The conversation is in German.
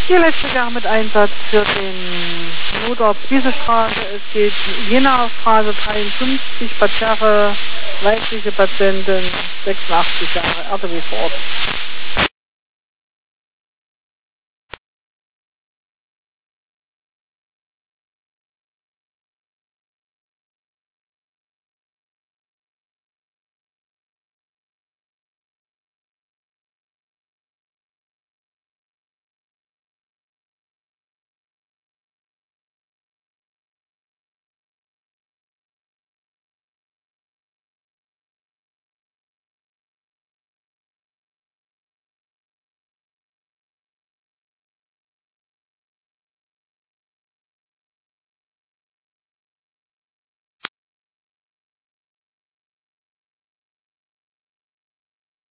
Die Elektriker mit Einsatz für den Notdorf Wiesestraße. Es geht Jena Straße 53, Parterre, weibliche Patientin, 86 Jahre, RTW vor Ort.